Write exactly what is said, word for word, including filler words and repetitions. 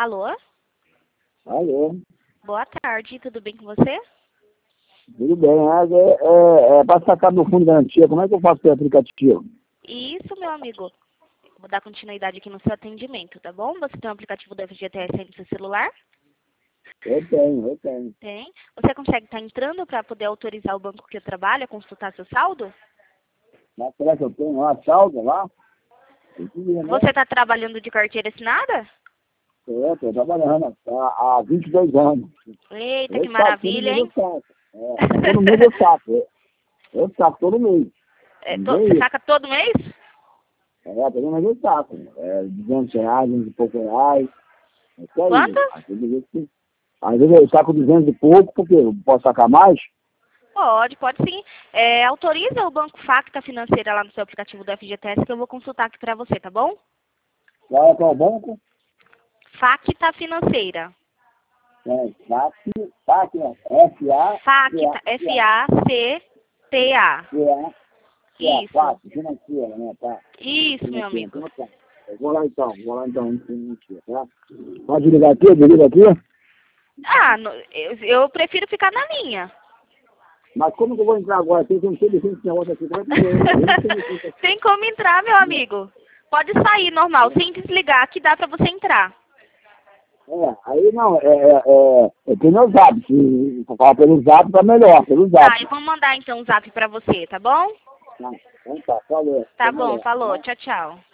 Alô? Alô, Boa tarde, tudo bem com você? tudo bem. É, é, é para sacar do fundo de garantia, como é que eu faço pelo aplicativo? Isso, meu amigo. Vou dar continuidade aqui no seu atendimento, tá bom? Você tem o aplicativo do F G T S aí no seu celular? Eu tenho, eu tenho. Tem. Você consegue estar entrando para poder autorizar o banco que eu trabalho a consultar seu saldo? Mas será que eu tenho uma salda lá? Tem que ver, né? Você está trabalhando de carteira assinada? Eu estou trabalhando há, há vinte e dois anos. Eita, que Eu saco, todo maravilha, mês eu hein? saco. É, todo mês eu saco. Eu, eu saco todo mês. É, to- Ninguém Você isso. saca todo mês? É, todo mês eu saco. É, duzentos reais, duzentos e poucos reais. É isso aí. Quanto? Às vezes, eu, às vezes eu saco duzentos e pouco, porque eu posso sacar mais. Pode, pode sim. É, autoriza o Banco Facta Financeira lá no seu aplicativo do F G T S que eu vou consultar aqui para você, tá bom? Qual é, qual é o banco? Facta Financeira. É, SAC, SAC, é F A, Facta, F A C T A. C A, C A, Isso, SAC, financeira, né, tá? isso, meu Financeira, amigo. então tá. Eu vou lá então, vou lá então, financeira, tá? Pode ligar aqui, desliga aqui? Ah, no- eu, eu prefiro ficar na linha. Mas como que eu vou entrar agora? Tem que não sei licença esse negócio aqui, como é que eu entro? Eu não tenho licença aqui. Tem como entrar, meu amigo. Pode sair normal, sem desligar, que dá pra você entrar. É, aí não, é, é, é, eu tenho meu zap, se eu falar pelo zap tá melhor, pelo Tá, zap. eu vou mandar então o zap pra você, tá bom? Tá, então tá, falou, Tá tá bom, melhor, falou. né? Tchau, tchau.